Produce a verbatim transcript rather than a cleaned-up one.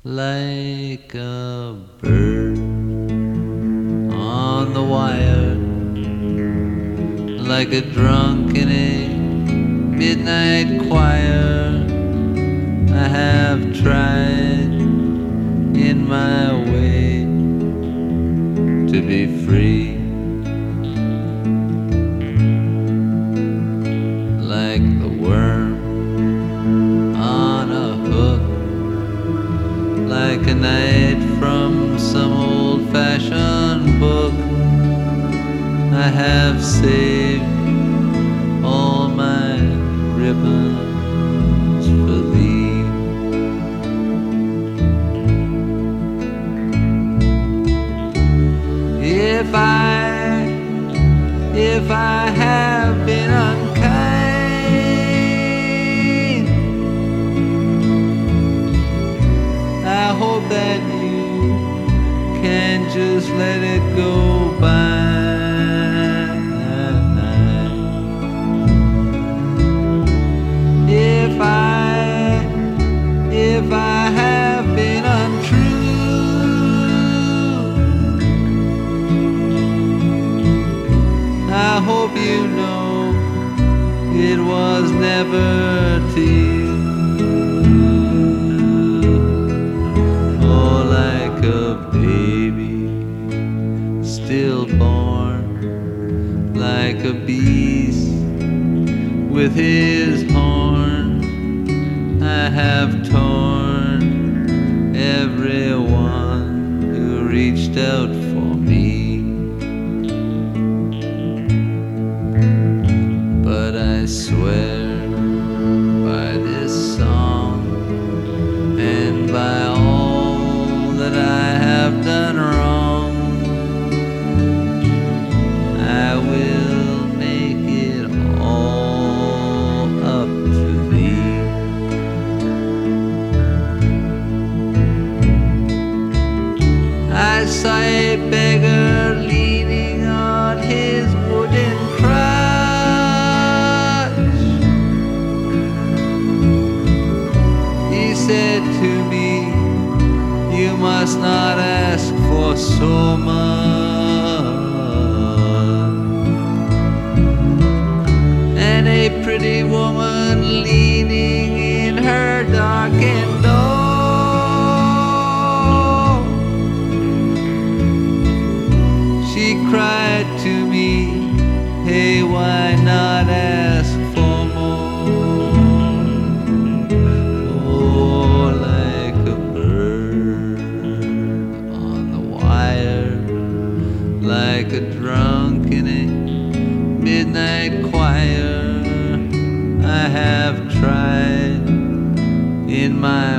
like a bird on the wire, like a drunk in a midnight choir. I have tried in my way to be free, like the worm on a hook, like a knight from some old-fashioned book. I have saved all my ribbons for thee. If I, if I have been unkind, I hope that you can just let it go by. If I, if I have been untrue, I hope you know it was never to you. Oh, like a baby stillborn, like a beast with his horns, I have torn everyone who reached out for me. But I swear by this song and by all that I have done wrong, I will make it all up to thee. I saw a beggar leaning on his wooden crutch. He said to me, you must not ask for so much. And a pretty woman leaning in her darkened door, she cried to me, hey, why not ask for more? Oh, like a bird on the wire, like a drunk in a midnight choir, I have tried in my